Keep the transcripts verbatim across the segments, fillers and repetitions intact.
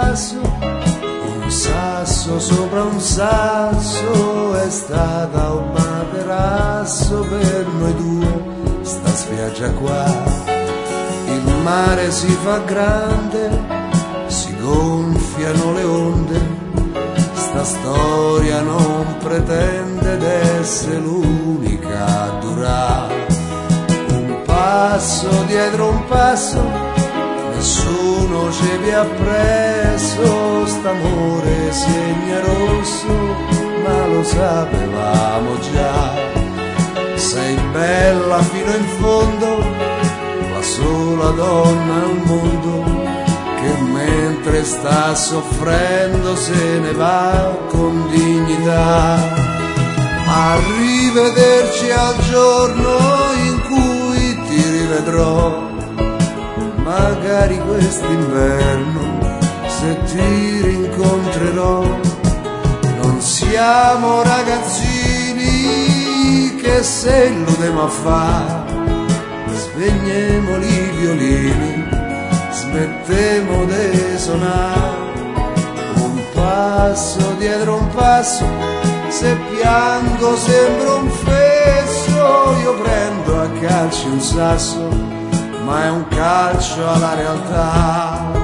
passo, un sasso sopra un sasso, è stata un materasso per noi due, sta spiaggia qua. Il mare si fa grande, si gonfiano le onde, sta storia non pretende d'essere l'unica a durare. Un passo dietro un passo, nessuno ci vi ha preso, st'amore segna rosso, ma lo sapevamo già. Sei bella fino in fondo, la sola donna al mondo, che mentre sta soffrendo se ne va con dignità. Arrivederci al giorno in cui ti rivedrò, magari quest'inverno se ti rincontrerò. Non siamo ragazzini che se illudemo a fa, spegniamo i violini, smettemo di suonare. Un passo dietro un passo, se piango sembro un fesso, io prendo a calci un sasso, ma è un calcio alla realtà.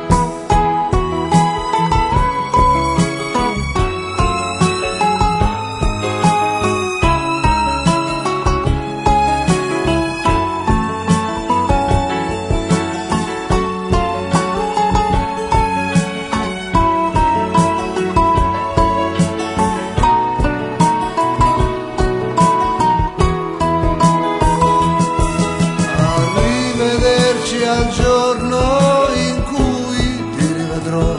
Al giorno in cui ti rivedrò,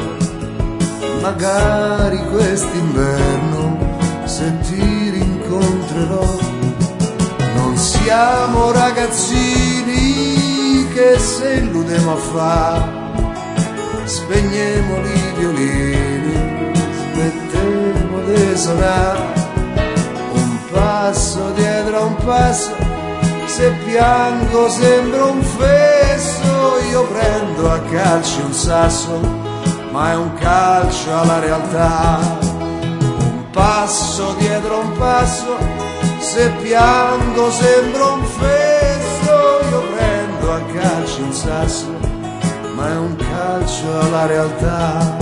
magari quest'inverno se ti rincontrerò. Non siamo ragazzini che se illudemo a fa, spegniamo i violini, smettiamo di suonare. Un passo dietro un passo, se piango sembro un fesso, io prendo a calci un sasso, ma è un calcio alla realtà. Un passo dietro un passo, se piango sembro un fesso, io prendo a calci un sasso, ma è un calcio alla realtà.